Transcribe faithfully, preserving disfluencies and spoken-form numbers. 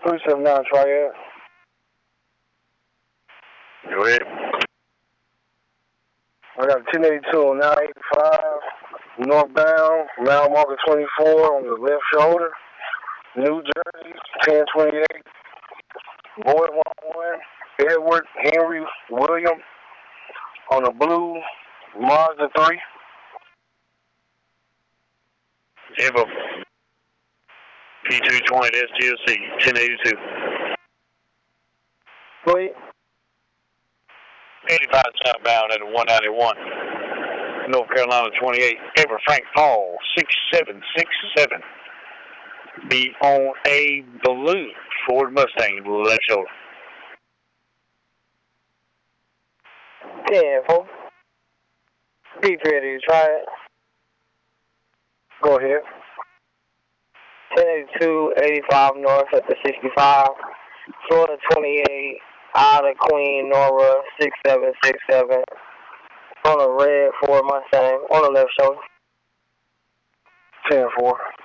three seven nine Triad. Go ahead. I got a ten eighty-two on nine eighty-five, northbound, mile marker twenty-four on the left shoulder, New Jersey, ten twenty-eight, Boyd one one, Edward Henry William on a blue Mazda three. Evo. P two twenty S G L C, ten eighty-two. Go ahead. eighty-five southbound at one ninety-one. North Carolina twenty-eight. Ever Frank Paul, six seven six seven. Be on a blue Ford Mustang, left shoulder. ten four. Be ready to try it. Go ahead. ten eighty-two, eighty-five north at the sixty-five. Florida twenty-eight, out of Queen, Nora, six seven six seven. On a red Ford Mustang, on the left shoulder. ten four.